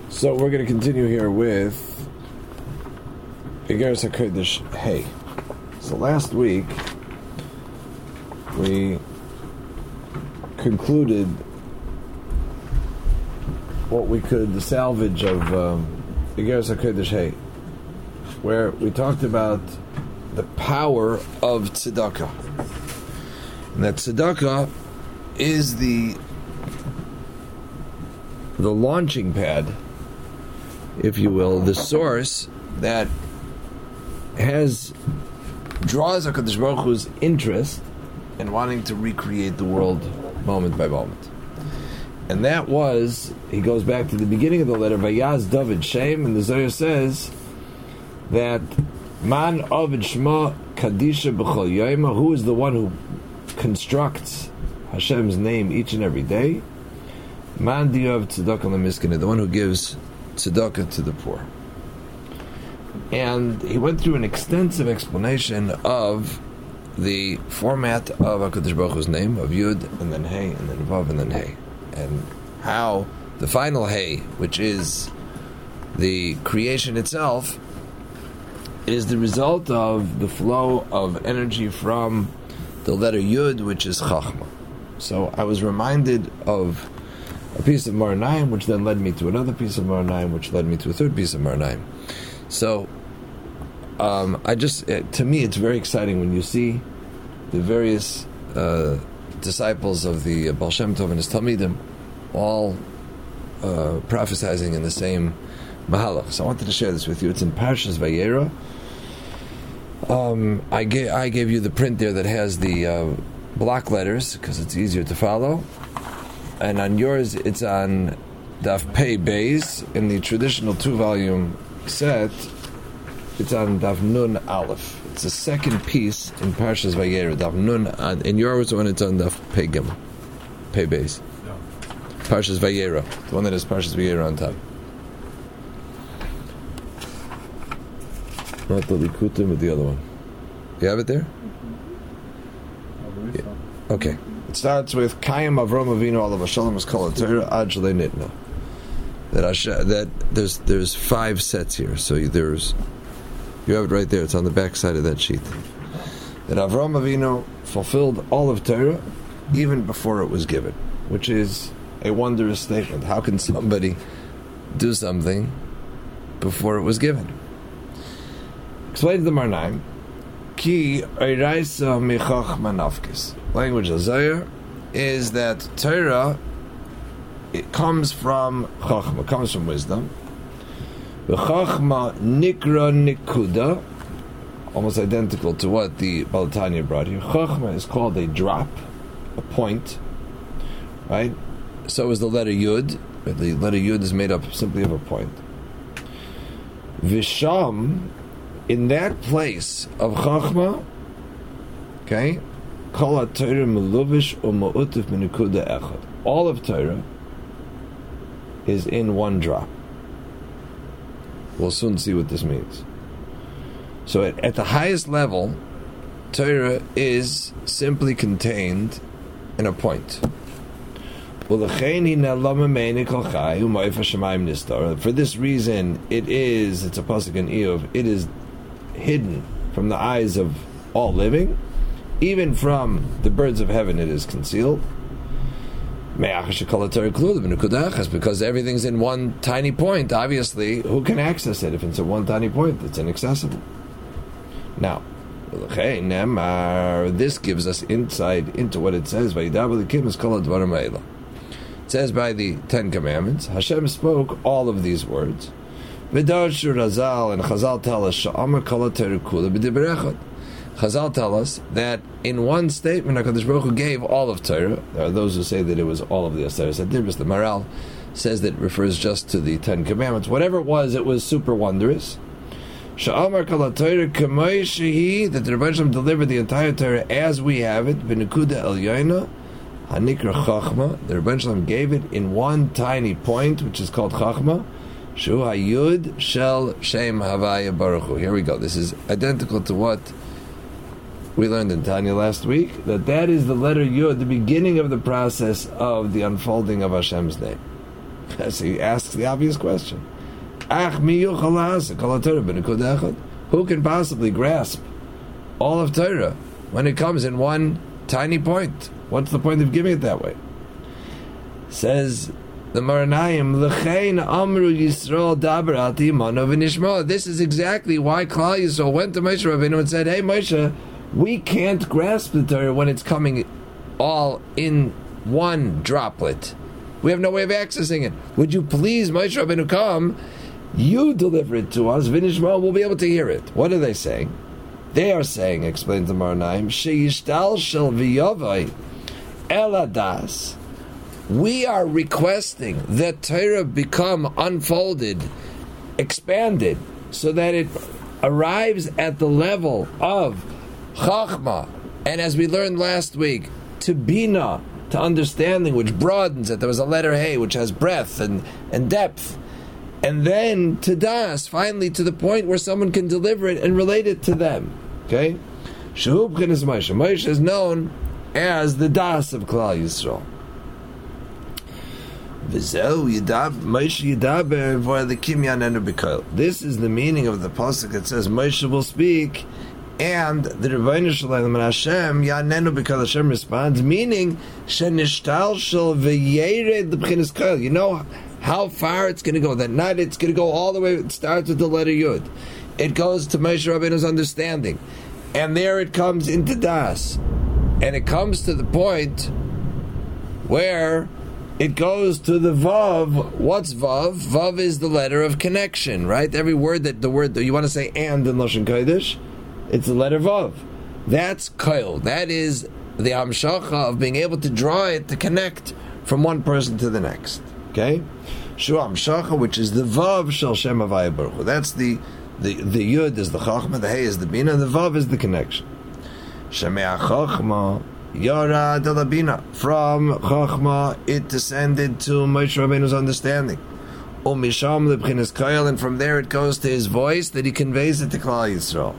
So we're going to continue here with Igeres HaKodesh Hey. So last week we concluded what we could, the salvage of Igeres HaKodesh Hey, where we talked about the power of tzedakah. And that tzedakah is the launching pad, if you will, the source that draws HaKadosh Baruch Hu's interest in wanting to recreate the world moment by moment. And that was, he goes back to the beginning of the letter, Vayaz David Shem, and the Zohar says that Man Ovid Shema Kadisha B'chol Yoyma, who is the one who constructs Hashem's name each and every day? Man Diyav Tzedakah L'Miskene, the one who gives tzedakah to the poor. And he went through an extensive explanation of the format of HaKadosh Baruch Hu's name, of Yud, and then Hey, and then Vav, and then Hey. And how the final Hey, which is the creation itself, is the result of the flow of energy from the letter Yud, which is Chachma. So I was reminded of a piece of Maranaim, which then led me to another piece of Maranaim, which led me to a third piece of Maranaim. So, to me, it's very exciting when you see the various disciples of the Baal Shem Tov and his Talmidim all prophesizing in the same Mahalach. So I wanted to share this with you. It's in Parshas Vayera. I gave you the print there that has the block letters because it's easier to follow. And on yours, it's on Daf Pei Beis. In the traditional 2-volume set, it's on Daf Nun Aleph. It's the second piece in Parshas Vayera. Daf Nun. In yours, when it's on Daf Pei Gimel, Pei Beis. No. Parshas Vayera, the one that has Parshas Vayera on top. Not the Likutim, but the other one. You have it there? Yeah. Okay. It starts with Kayim Avram Avinu Alav Hashalom is called Torah Ad Shalei Nitna. That there's 5 sets here. So you have it right there. It's on the back side of that sheet. That Avram Avinu fulfilled all of Torah even before it was given, which is a wondrous statement. How can somebody do something before it was given? Explain the Marnaim. Ki Eiraisa Mechachma Nafkis. Language of Zohar is that Torah, it comes from Chachma, comes from wisdom. The Chachma Nikra Nikuda, almost identical to what the Baal Tanya brought here. Chachma is called a drop, a point, right? So is the letter Yud. The letter Yud is made up simply of a point. Visham, in that place of Chachma, okay, all of Torah is in one drop. We'll soon see what this means. So at the highest level, Torah is simply contained in a point. For this reason, it's a pasuk in Eov, it is hidden from the eyes of all living. Even from the birds of heaven it is concealed. Because everything's in one tiny point, obviously, who can access it? If it's in one tiny point, it's inaccessible. Now, this gives us insight into what it says. It says by the 10 Commandments, Hashem spoke all of these words. And Chazal tell us, Chazal tell us that in one statement, HaKadosh Baruch Hu gave all of Torah. There are those who say that it was all of the Aseret Adibros. The Maral says that it refers just to the 10 Commandments. Whatever it was super wondrous. Sha'amar kala Torah kamay shehi, that the Rebbe Shalom delivered the entire Torah as we have it, b'nekuda el yoyna, hanikra chachma. The Rebbe Shalom gave it in one tiny point, which is called chachma. Shu hayud shel shem havaya baruch hu. Here we go. This is identical to what we learned in Tanya last week, that is the letter Yud, the beginning of the process of the unfolding of Hashem's name. So he asks the obvious question. Who can possibly grasp all of Torah when it comes in one tiny point? What's the point of giving it that way? Says the Maranayim, L'chein Amru Yisrael Daber Ati Imano V'Nishma. This is exactly why Klal Yisrael went to Moshe Rabbeinu and said, "Hey Moshe, we can't grasp the Torah when it's coming all in one droplet. We have no way of accessing it. Would you please, Moshe Rabbeinu, come? You deliver it to us. V'Nishma, we'll be able to hear it." What are they saying? They are saying, explains the Maranayim, She'yishtal shel v'yavai eladas. We are requesting that Torah become unfolded, expanded, so that it arrives at the level of Chachma, and as we learned last week, to Bina, to understanding, which broadens it. There was a letter Hey, which has breadth and depth. And then to Das, finally to the point where someone can deliver it and relate it to them. Okay? Shehu b'chinas Moshe. Moshe is known as the Das of Klal Yisrael. This is the meaning of the pasuk that says Moshe will speak, and the Rebbeinu Shalom and Hashem Yanenu B'Kol. Hashem responds, meaning Shenishtal Shel V'Yered L'B'chinas Kol. You know how far it's going to go. That not it's going to go all the way. It starts with the letter Yud. It goes to Moshe Rabbeinu's understanding, and there it comes into Das, and it comes to the point where it goes to the Vav. What's Vav? Vav is the letter of connection, right? Every word that you want to say and in Lashon Kodesh, it's the letter Vav. That's Koil. That is the Hamshacha of being able to draw it to connect from one person to the next. Okay? Shu Hamshacha, which is the Vav Shel Shem Havaya Baruch Hu. That's the Yud is the Chachma, the Hey is the Bina, the Vav is the connection. Shemei HaChachma Yara de la Bina. From Chachma, it descended to Moshe Rabbeinu's understanding. Umisham L'B'chinas Koil, and from there it goes to his voice that he conveys it to Klal Yisrael.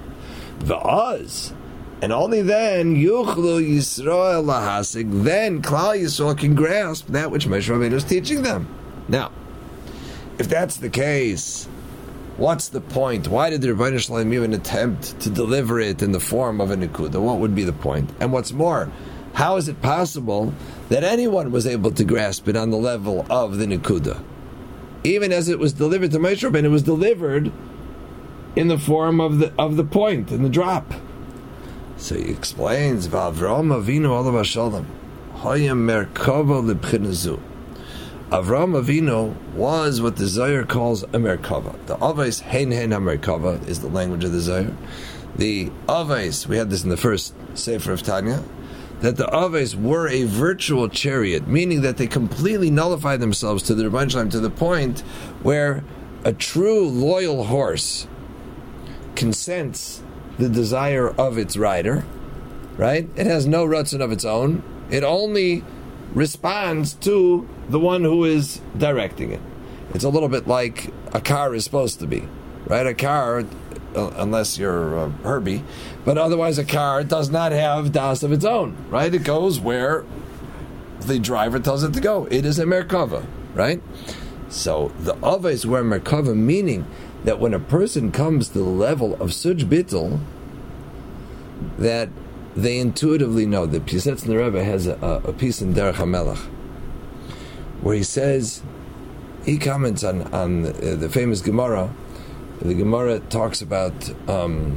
V'az, and only then Yuchlu Yisrael Lahasig, then Klal Yisrael can grasp that which Moshe Rabbeinu is teaching them. Now, if that's the case, what's the point? Why did the Rebbeinu Shalom even attempt to deliver it in the form of a Nekuda? What would be the point? And what's more, how is it possible that anyone was able to grasp it on the level of the Nekuda? Even as it was delivered to Moshe Rabbeinu, it was delivered in the form of the point, in the drop. So he explains, Avram Avinu Olav Hashalom, Hayam Merkava L'Bchinazu. Avram Avinu was what the Zohar calls a Merkava. The Avos Hein HaMerkava is the language of the Zohar. The Avos, we had this in the first Sefer of Tanya, that the Avos were a virtual chariot, meaning that they completely nullified themselves to the Rebbeinu Shalom, to the point where a true loyal horse can sense the desire of its rider, right? It has no ratzon of its own. It only responds to the one who is directing it. It's a little bit like a car is supposed to be, right? A car, unless you're Herbie, but otherwise a car does not have das of its own, right? It goes where the driver tells it to go. It is a Merkava, right? So the Avos were Merkava, meaning that when a person comes to the level of Suj Bittul, that they intuitively know. The Piasetzner Rebbe has a piece in Derech HaMelech where he says, he comments on the famous Gemara. The Gemara talks about Chassidim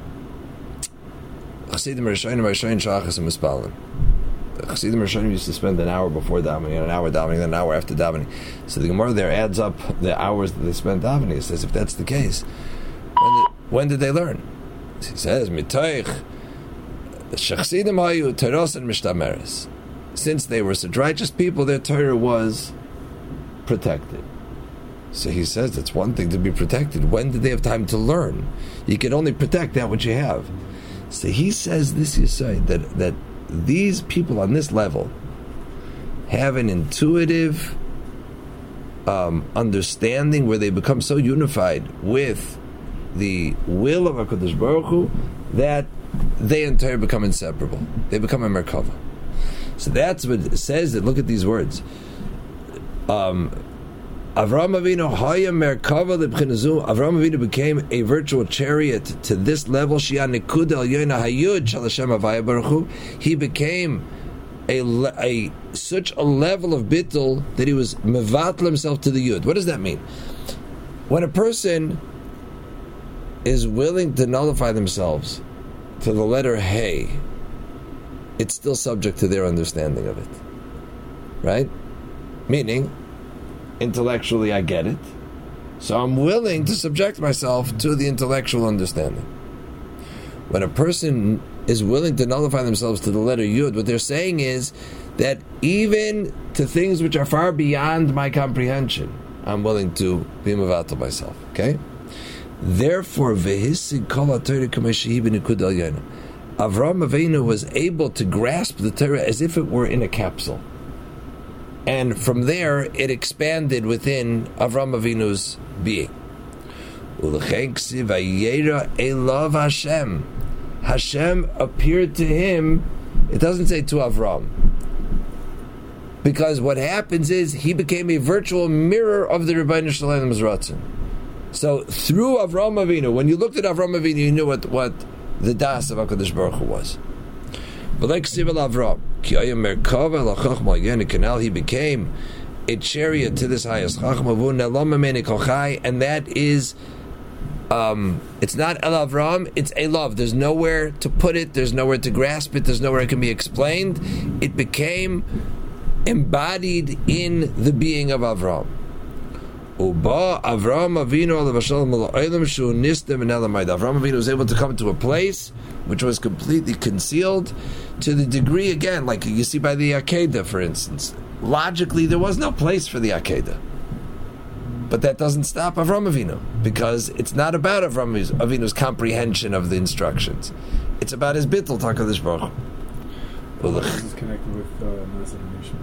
Rishonim Shachas and Mispalim. Chassidim Rishonim used to spend an hour before davening, an hour davening, then an hour after davening. So the Gemara there adds up the hours that they spent davening. It says, if that's the case, when did they learn? He says, Mitoich Chassidim Hayu Teros and Mishtameres. Since they were such righteous people, their Torah was protected. So he says it's one thing to be protected. When did they have time to learn? You can only protect that which you have. So he says this, you say, that these people on this level have an intuitive understanding where they become so unified with the will of HaKadosh Baruch Hu that they in Torah become inseparable. They become a Merkava. So that's what it says. That look at these words. Avram Avinu became a virtual chariot to this level. He became such a level of bittul that he was mevatel himself to the yud. What does that mean? When a person is willing to nullify themselves to the letter hey, it's still subject to their understanding of it, right? Meaning, intellectually I get it, so I'm willing to subject myself to the intellectual understanding. When a person is willing to nullify themselves to the letter Yud, what they're saying is that even to things which are far beyond my comprehension, I'm willing to be mevatel myself. Okay? Therefore, Avram Avinu was able to grasp the Torah as if it were in a capsule. And from there, it expanded within Avram Avinu's being. Hashem appeared to him. It doesn't say to Avram. Because what happens is, he became a virtual mirror of the Rebbeinu Shalom's Ratzon. So, through Avram Avinu, when you looked at Avram Avinu, you knew what the das of HaKadosh Baruch Hu was. He became a chariot to this highest chachma, and that is, it's not El Avram, it's Elav. There's nowhere to put it, there's nowhere to grasp it, there's nowhere it can be explained. It became embodied in the being of Avram. Avram Avinu was able to come to a place which was completely concealed, to the degree, again, like you see by the Akedah, for instance. Logically, there was no place for the Akedah. But that doesn't stop Avram Avinu, because it's not about Avram Avinu's comprehension of the instructions. It's about his bittul HaKadosh Baruch Hu. Well, this is connected with Nazir Nation.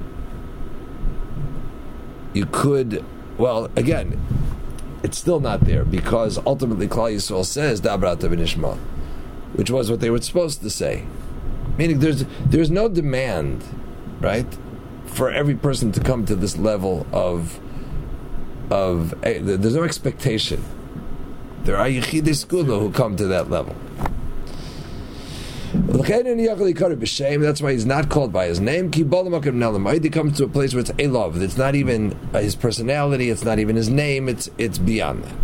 You could... Well, again, it's still not there, because ultimately Klal Yisrael says Dabrat v'nishma, which was what they were supposed to say. Meaning, there's no demand, right, for every person to come to this level of there's no expectation. There are Yechidei Skula who come to that level. That's why he's not called by his name. He comes to a place where it's a love. It's not even his personality. It's not even his name. It's beyond that.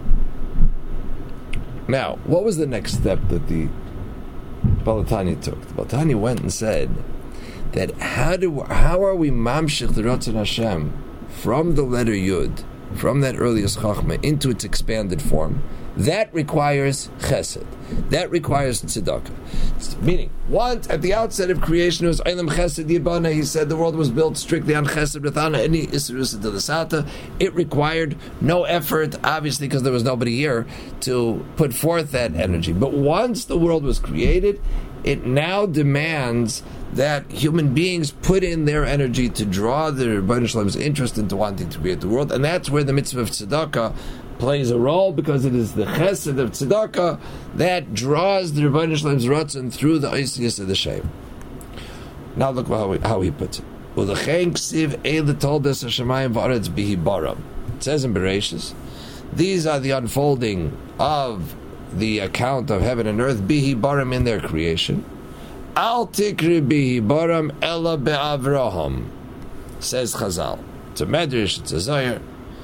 Now, what was the next step that the Balatani took? The Balatani went and said that how are we mamshich the Ratzon Hashem from the letter Yud, from that earliest Chachma, into its expanded form? That requires chesed. That requires tzedakah. Meaning, once at the outset of creation, it was Eilam Chesed Yibana. He said the world was built strictly on chesed without any isrus to the sata. It required no effort, obviously, because there was nobody here to put forth that energy. But once the world was created, it now demands that human beings put in their energy to draw the Rebbeinu Shalom's interest into wanting to create the world, and that's where the mitzvah of tzedakah plays a role, because it is the chesed of tzedakah that draws the Rebbeinu Shalom's ratzon through the oisius of the shem. Now look how he puts it. It says in Bereshis, these are the unfolding of the account of heaven and earth, bihi baram, in their creation. Al tikri bihi baram ella be'avraham, says Chazal. It's a medrash, it's a zayir.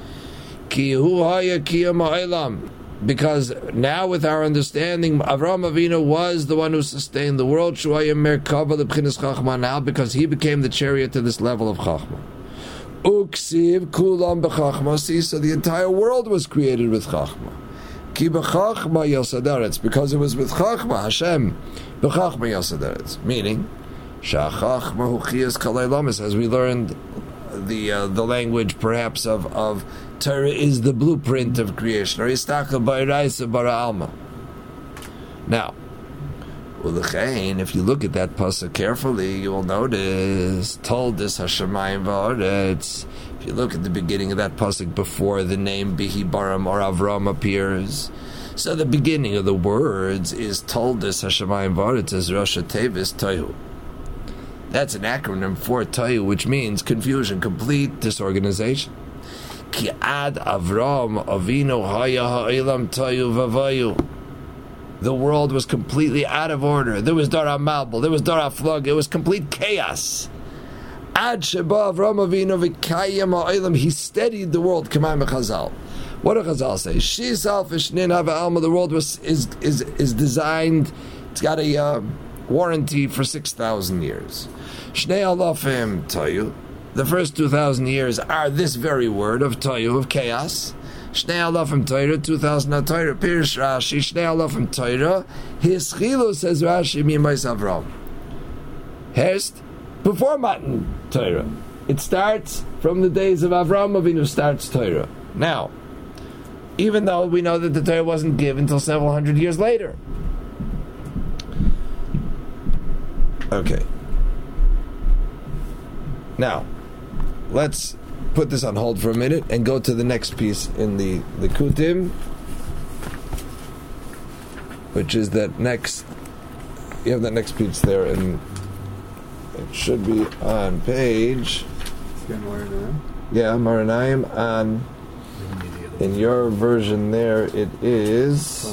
Because now with our understanding, Avram Avinu was the one who sustained the world, now because he became the chariot to this level of Chachma. Uksiv kulam b'chachma, so the entire world was created with Chachma. Ki b'chachma yosadaretz, because it was with Chachma, Hashem, b'chachma yosadaretz, meaning, sha'chachma hu chiyas kalei lamis, as we learned the language perhaps of Torah is the blueprint of creation. Or istaka ba'iraisa bara alma. Now, if you look at that pasuk carefully, you will notice told this Hashemayim va'aretz. If you look at the beginning of that pasuk before the name Bihi Baram or Avram appears, so the beginning of the words is told this Hashemayim va'aretz as Rosh Tevis Tohu. That's an acronym for Tohu, which means confusion, complete disorganization. Ki ad Avram Avinu haya ha'ilam tayu vavayu. The world was completely out of order. There was Dara Malbel, there was Dara Flug, it was complete chaos. Ad Sheba Avram Avinu v'kayim ha'ilam, he steadied the world. Kamay Chazal. What do Chazal say? She selfish nin hava alma. The world is designed. It's got a warranty for 6,000 years. Shnei alafim tayu. The first 2,000 years are this very word of tayu, of chaos. Shnei alafim Torah, 2,000 Torah. Pirish Rashi, Shnei alafim Torah. His chilu, says Rashi, mimais Avram. Herst, before Matan Torah. It starts from the days of Avram Avinu, starts Torah. Now, even though we know that the Torah wasn't given until several hundred years later. Okay. Now, let's put this on hold for a minute and go to the next piece in the Kutim, which is that next. You have that next piece there, and it should be on page. Yeah, Maranayim on. In your version there, it is.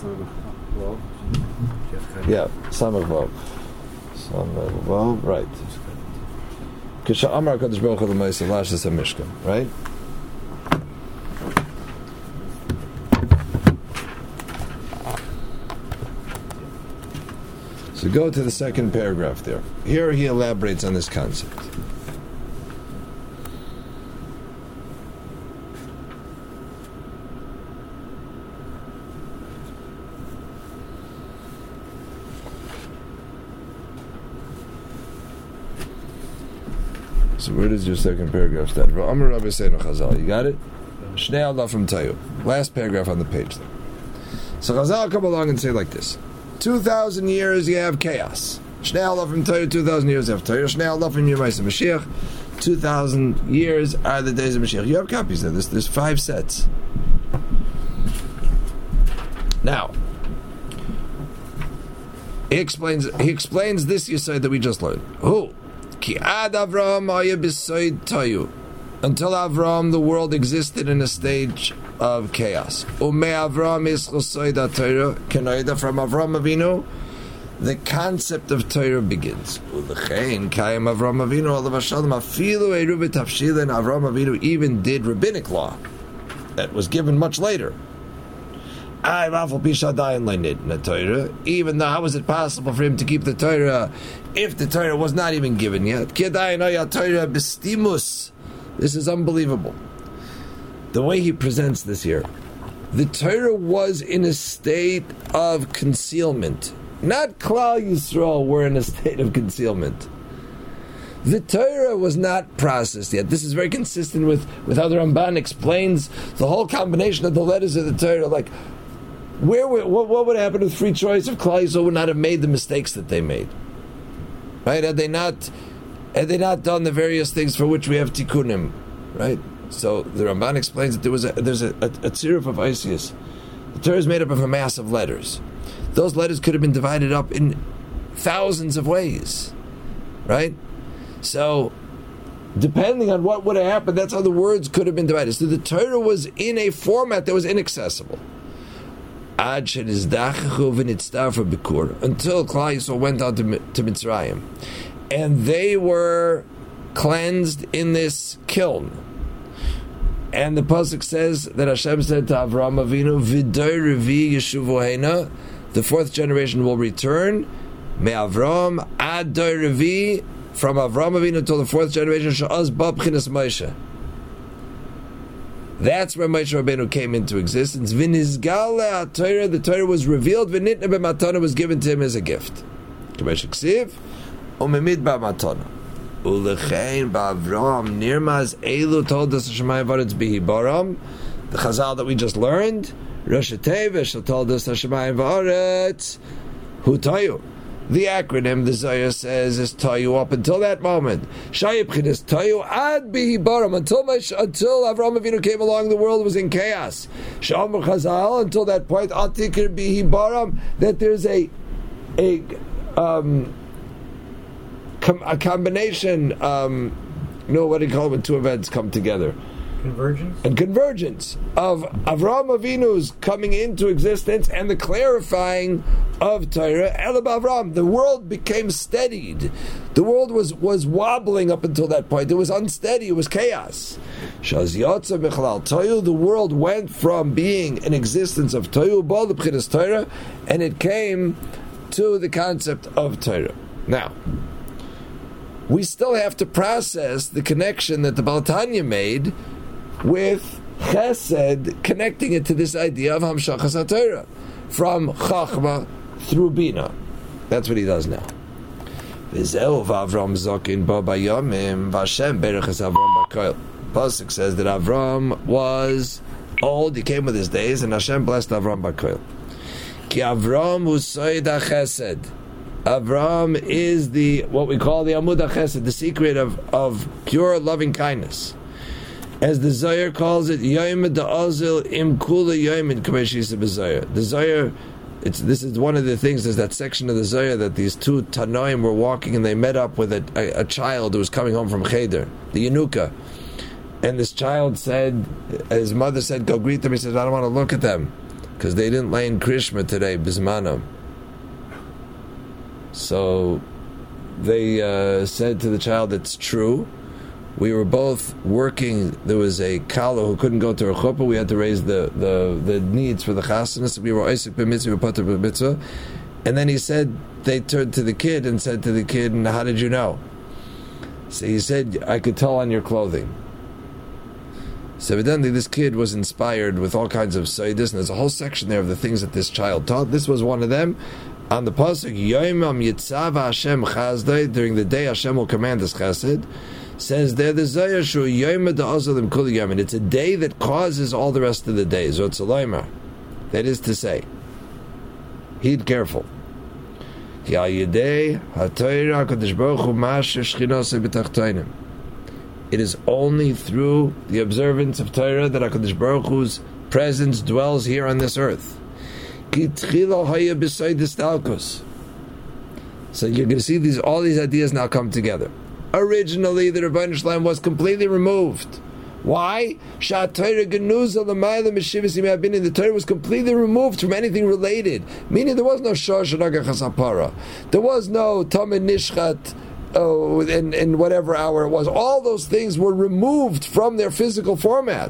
Yeah, Samach Vav, right. Kisha Amar Kadosh Baruch Hu L'Moshe Lashas HaMishkan, right? So go to the second paragraph there. Here he elaborates on this concept. So where does your second paragraph start? You got it? Shnei Allah from Tayu. Last paragraph on the page there. So Chazal come along and say like this. 2,000 years you have chaos. Shnei Allah from Tayu, 2,000 years you have Tayu. Shnei Allah from Yemais Mashiach. 2,000 years are the days of Mashiach. You have copies there. There's 5 sets. Now, he explains this Yesod that we just learned. Who? Ki ad Avram aya b'soid tayu. Until Avram, the world existed in a stage of chaos. Ume Avram is chosoid ha-Torah. Kenoida, from Avram Avinu, the concept of Torah begins. Ulechein kayim Avram Avinu olav hashalom afilu eru b'tafshilin. Avram Avinu even did rabbinic law that was given much later. Even though, how was it possible for him to keep the Torah if the Torah was not even given yet? This is unbelievable. The way he presents this here. The Torah was in a state of concealment. Not Klal Yisrael were in a state of concealment. The Torah was not processed yet. This is very consistent with how the Ramban explains the whole combination of the letters of the Torah. Like, what would happen with free choice if Klal Yisrael would not have made the mistakes that they made? Right? Had they not done the various things for which we have tikkunim, right? So the Ramban explains that there's a tziruf of Isis. The Torah is made up of a mass of letters. Those letters could have been divided up in thousands of ways, right? So, depending on what would have happened, that's how the words could have been divided. So the Torah was in a format that was inaccessible. Until Klal Yisrael went out to Mitzrayim, and they were cleansed in this kiln. And the pasuk says that Hashem said to Avraham Avinu, "V'dor revi yeshuvu heina," the 4th generation will return. Me Avram ad dor revi, from Avraham Avinu until the 4th generation. Sha'az babchinas Moshe. That's where Moshe Rabbeinu came into existence. V'nizgal Torah, the Torah was revealed. V'nitna b'matana, was given to him as a gift. K'mesh ksiv, u'memid b'matana. U'lechein b'Avram nirmaz elu told us Hashemayim v'aretz b'hibaram. The Chazal that we just learned, Rosh Tevesh told us Hashemayim v'aretz hu tayu. The acronym, the Zohar says, is Tayu up until that moment. Shayibchin is Tayu ad bihibaram. Until Avraham Avinu came along, the world was in chaos. Shamar Chazal, until that point, Atikir bihibaram, that there's a combination, what do you call it when two events come together? convergence of Avraham Avinu's coming into existence and the clarifying of Torah. Elab Avram, the world became steadied. The world was wobbling up until that point. It was unsteady. It was chaos. Shaz Yotza Michlal Toyu, the world went from being an existence of Toyu Bal B'chinas Torah, and it came to the concept of Torah. Now, we still have to process the connection that the Baal Tanya made with Chesed, connecting it to this idea of Hamshachas HaTorah, from Chachma through Bina. That's what he does now. Pasuk says that Avram was old, he came with his days, and Hashem blessed Avram Bakoil. Ki Avram Husoid HaChesed. Avram is what we call the Amud HaChesed, the secret of pure loving kindness. As the Zohar calls it, Yoim Da'azil Im Kula Yoimin Kameshisa B'Zohar. The Zohar, this is one of the things, there's that section of the Zohar that these two Tanoim were walking and they met up with a child who was coming home from Cheder, the Yenuka. And this child said, his mother said, go greet them. He said, I don't want to look at them because they didn't lay in Krishma today, Bismanam. So they said to the child, it's true. We were both working. There was a kala who couldn't go to her chuppah. We had to raise the needs for the chasanas. We were Isaac b'mitzvah, we were pater b'mitzvah. And then he said, they turned to the kid and said to the kid, and how did you know? So he said, I could tell on your clothing. So evidently this kid was inspired with all kinds of sayyidis, and there's a whole section there of the things that this child taught. This was one of them. On the pasuk, Yoimam Yitzava Hashem Chazdai, during the day Hashem will command this chesed, says there the Zohar Shu Yoima Da'azalim Kul Yomin. It's a day that causes all the rest of the days. That is to say, heed careful. It is only through the observance of Torah that HaKadosh Baruch Hu's presence dwells here on this earth. So you're going to see all these ideas now come together. Originally, the Rebbeinu Shalom was completely removed. Why? The Torah was completely removed from anything related. Meaning there was no Shosh Naga Chasapara. There was no Tamid Nishchat in whatever hour it was. All those things were removed from their physical format.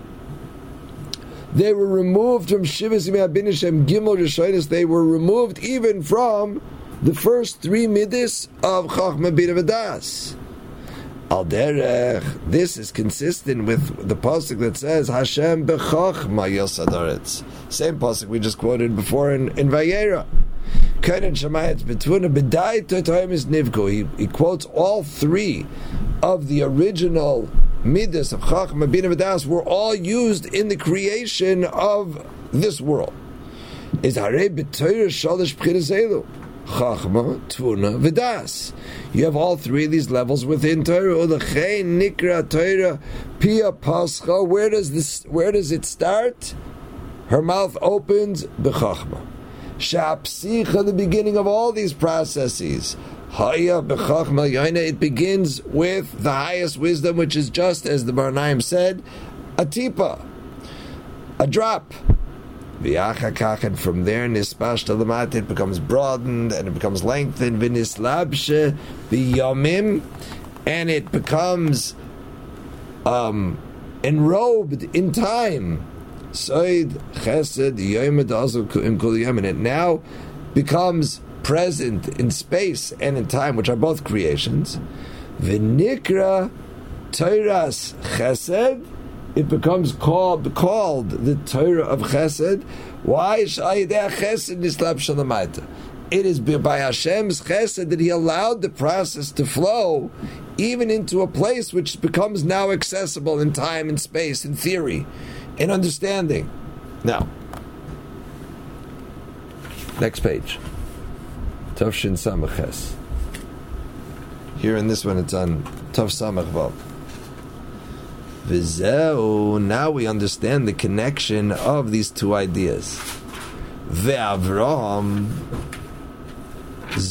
They were removed from Shivas Yimei HaBinashem Gimel Rishonis. They were removed even from the first three midis of Chachma Bina V'das. Al derech, this is consistent with the pasuk that says Hashem b'chachma yosad haaretz. Same pasuk we just quoted before in Vayera. Keren Shamayetz B'tvuna b'dai to'toim is nivku. He quotes all three of the original midas of Chachma Bina V'das were all used in the creation of this world. Is harei b'toyra shalish b'chinas elu. Chachma, Tvuna, V'das. You have all three of these levels within Torah. Ulechein Nikra Torah Pia Pascha. Where does it start? Her mouth opens b'Chachma. Shapsicha, the beginning of all these processes. Haya b'Chachma Yaina. It begins with the highest wisdom, which is just as the Barnaim said, a tipa, a drop. And from there, it becomes broadened and it becomes lengthened. And it becomes enrobed in time. And it now becomes present in space and in time, which are both creations. V'nikra Teiras Chesed. It becomes called the Torah of Chesed. Why? It is by Hashem's Chesed that He allowed the process to flow even into a place which becomes now accessible in time and space, in theory, in understanding. Now, next page. Tov Shin Samach Ches. Here in this one it's on Tov Samach Vav. V'zeu, now we understand the connection of these two ideas. Ve'Avraham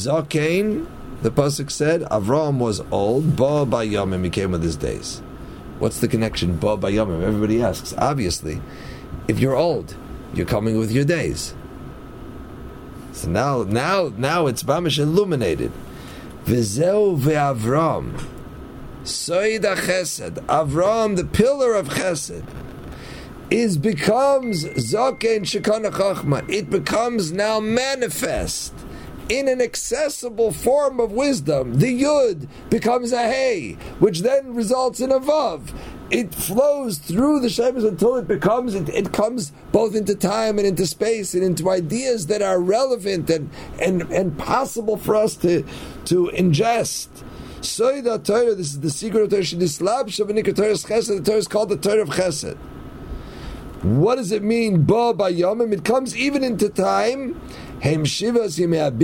Zakein, the pasuk said, Avraham was old, Ba Bayamim, he came with his days. What's the connection? Ba Bayomim. Everybody asks. Obviously, if you're old, you're coming with your days. So now it's Bamish illuminated. V'zeu ve'Avram, Soida Chesed. Avram, the pillar of Chesed, becomes Zoken Shekana Chachma. It becomes now manifest in an accessible form of wisdom. The Yud becomes a Hey, which then results in a Vav. It flows through the Shemus until it comes both into time and into space and into ideas that are relevant and possible for us to ingest. Soida Torah, this is the secret of Torah. The Torah is called the Torah of Chesed. What does it mean? Ba Bayomim. It comes even into time. These are the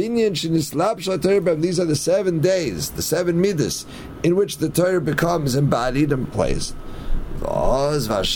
7 days, the 7 midas, in which the Torah becomes embodied and placed. Now he takes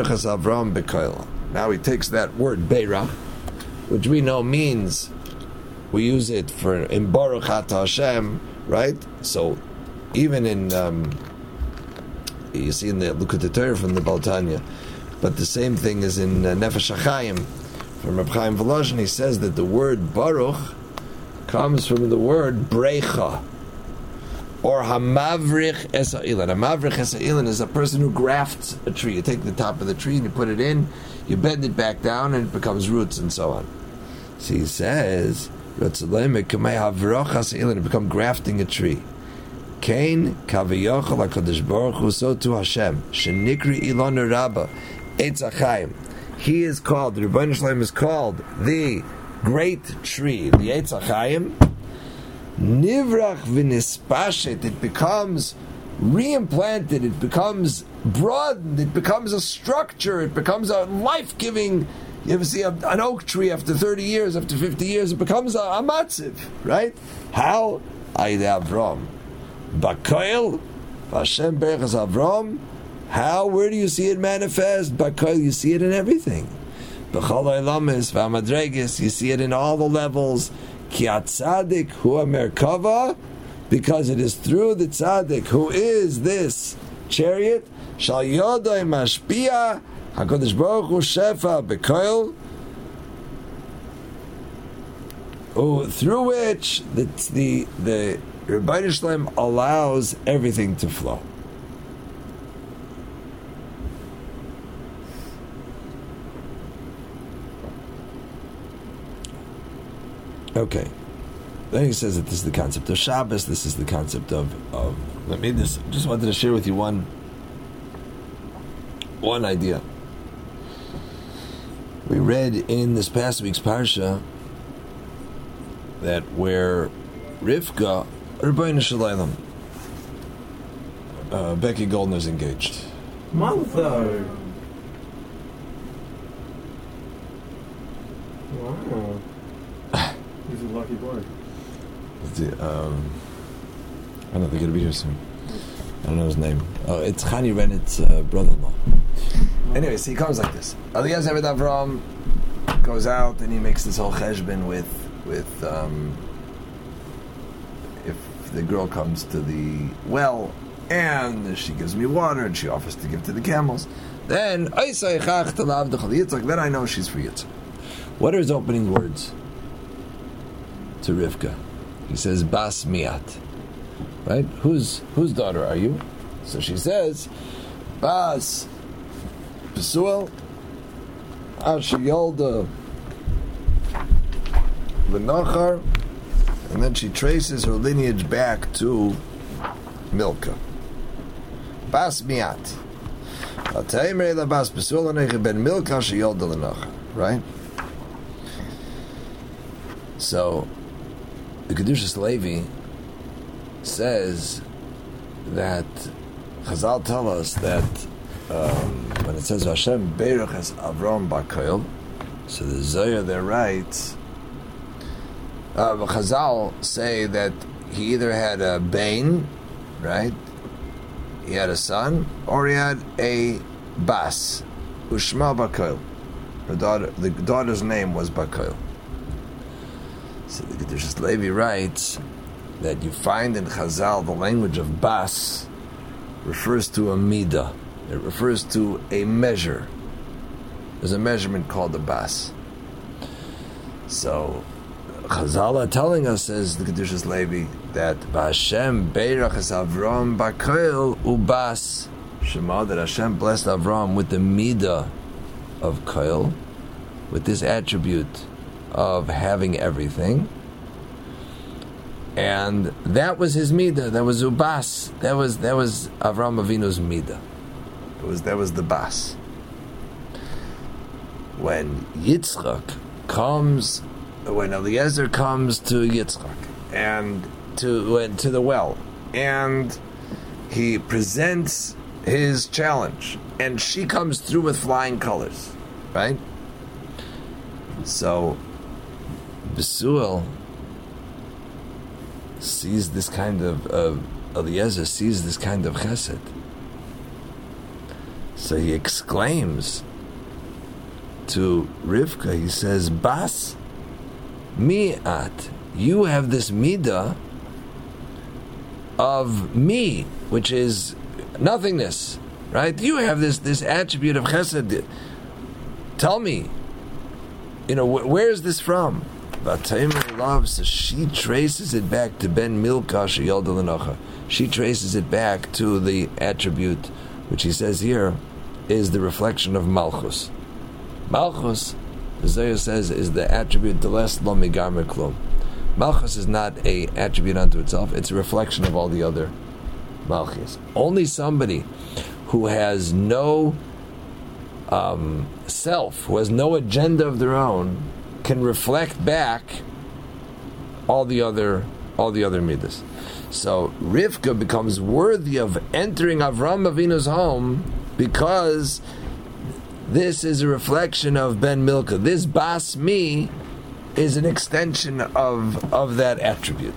that word Beirach, which we know means, we use it for in Baruch Ata Hashem, right? So even in you see in the Likutei Torah from the Baltanya, but the same thing is in Nefesh HaChaim from Reb Chaim Volozhin. He says that the word Baruch comes from the word Brecha, or Hamavrich Esa'ilin. Hamavrich Esa'ilin is a person who grafts a tree. You take the top of the tree and you put it in, you bend it back down, and it becomes roots and so on. So he says, it become grafting a tree. Kain Kaviyachal HaKadosh Baruch Hu, so to Hashem, Shenikri Ilon Rabba, Eitz HaChaim. He is called, the Rebbeinu Shalom is called the great tree, the Eitz HaChaim. Nivrach v'nispashet, it becomes reimplanted, it becomes broadened, it becomes a structure, it becomes a life-giving. You ever see an oak tree after 30 years, after 50 years, it becomes a matziv, right? How? Ayid Avram. Bakoil, Hashem Berachas Avram. How? Where do you see it manifest? Bakoil, you see it in everything. B'chol ha'olamis v'amadregis, you see it in all the levels. Ki atzadik hu merkava, because it is through the tzaddik, who is this chariot, shal yodai mashpia, HaKadosh Baruch Hu shefa b'koil, through which the Rebbeinu Shalom allows everything to flow. Okay. Then he says that this is the concept of Shabbos, this is the concept of just wanted to share with you one idea. We read in this past week's Parsha that where Rivka, Rebbeinu Shalom, Becky Goldner's engaged. Mother! Wow. He's a lucky boy. I don't know, they're going to be here soon. I don't know his name. Oh, it's Chani Rennett's brother-in-law. Anyways, he comes like this. Eliezer Eved Avram goes out and he makes this whole cheshbon with if the girl comes to the well and she gives me water and she offers to give to the camels, then I know she's for Yitzchak. What are his opening words to Rivka? He says, Bas Miat. Right? Whose daughter are you? So she says, Bas Besuel Asher Yolda Lenachar, and then she traces her lineage back to Milka. Bas Miat. Bas Besuel ben Milka Asher Yolda Lenachar. Right? So the Kedushas Levi says that Chazal tell us that when it says Hashem Beirach as Avram Bakoil, so the Zohar there writes, Chazal say that he either had a Bain, right? He had a son, or he had a Bas, Ushma Bakoil. The daughter's name was Bakoil. So the Kedushas Levi writes that you find in Chazal the language of Bas refers to a midah. It refers to a measure. There's a measurement called the bas. So, Chazal are telling us, says the Kedushas Levi, that Hashem beirach es Avram b'koil ubas. Shema, that Hashem blessed Avram with the midah of koil, with this attribute of having everything, and that was his midah. That was ubas. That was Avram Avinu's midah. That was the bas. When Eliezer comes to Yitzchak and to the well, and he presents his challenge, and she comes through with flying colors, right? So Besuel sees this kind of Eliezer sees this kind of chesed. So he exclaims to Rivka, he says, Bas, mi'at, you have this midah of me, which is nothingness, right? You have this attribute of chesed. Tell me, where is this from? Vataymer loves, she traces it back to Ben Milka Sheyolda Lenocha. She traces it back to the attribute, which he says here, is the reflection of Malchus. Malchus, the Zohar says, is the attribute Deles Lo Migarmer Klum. Malchus is not a attribute unto itself, it's a reflection of all the other Malchus. Only somebody who has no self, who has no agenda of their own, can reflect back all the other midas. So Rivka becomes worthy of entering Avram Avinu's home because this is a reflection of Ben Milka. This Bas Mi is an extension of that attribute.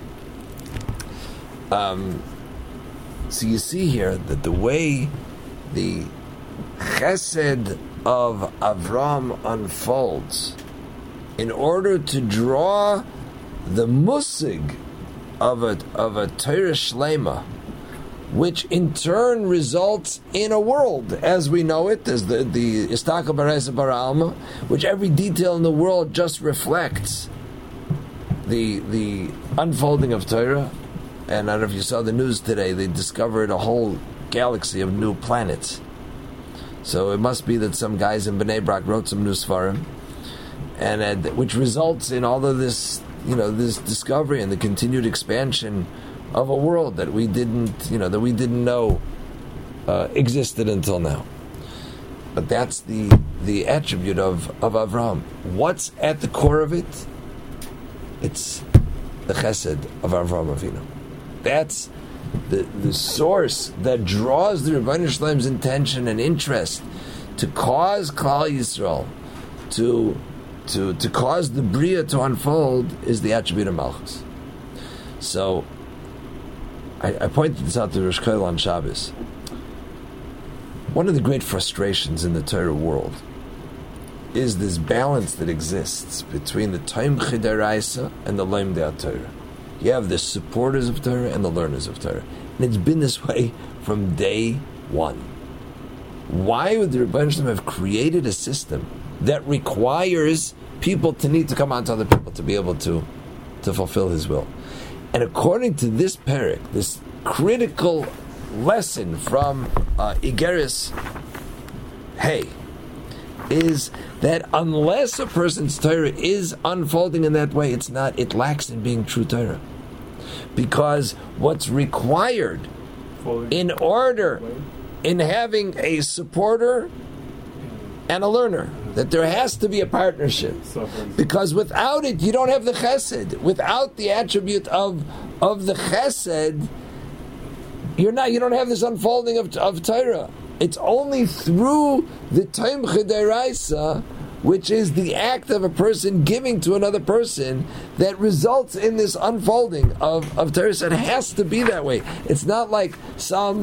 So you see here that the way the chesed of Avram unfolds, in order to draw the musig of a Torah Shlema, which in turn results in a world as we know it, as the Istaka Bareza Bara Alma, which every detail in the world just reflects the unfolding of Torah. And I don't know if you saw the news today, they discovered a whole galaxy of new planets. So it must be that some guys in Bnei Brak wrote some new Sfarim, and which results in all of this, this discovery and the continued expansion of a world that we didn't know existed until now. But that's the attribute of Avram. What's at the core of it? It's the chesed of Avram Avinu. That's the source that draws the Rebbeinu Shlomo's intention and interest to cause Klal Yisrael to cause the Bria to unfold is the attribute of Malchus. So I pointed this out to Rosh Chodesh on Shabbos. One of the great frustrations in the Torah world is this balance that exists between the Tomchei D'Oraisa and the Lomdei Torah. You have the supporters of Torah and the learners of Torah. And it's been this way from day one. Why would the Rebbeinu Shalom have created a system that requires people to need to come on to other people to be able to fulfill His will? And according to this parak, this critical lesson from Igeris Hey, is that unless a person's Torah is unfolding in that way, it lacks in being true Torah. Because what's required in having a supporter and a learner, that there has to be a partnership. Because without it, you don't have the chesed. Without the attribute of the chesed, you don't have this unfolding of Torah. It's only through the Tomchei D'Oraisa, which is the act of a person giving to another person, that results in this unfolding of Torah. So it has to be that way. It's not like some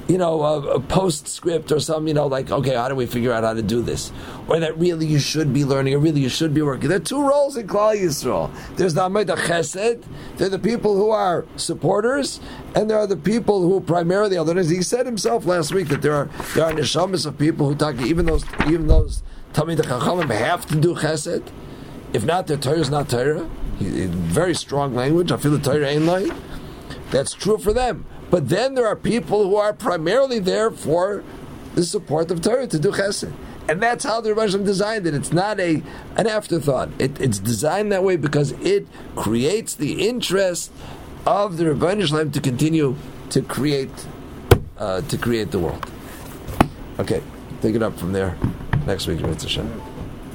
a postscript or some, like, okay, how do we figure out how to do this? Or that really you should be learning, or really you should be working. There are two roles in Klal Yisrael. There's the Amidah Chesed, they're the people who are supporters, and there are the people who primarily are learners. He said himself last week that there are neshamas of people who talk, even those Talmidei Chachamim have to do Chesed. If not, their Torah is not Torah. Very strong language. I feel the Torah ain't like. That's true for them. But then there are people who are primarily there for the support of Torah, to do Chesed. And that's how the Rebbe designed it. It's not an afterthought. It's designed that way because it creates the interest of the Rebbe Shalom to continue to create the world. Okay, take it up from there next week, Mitzvah Shem.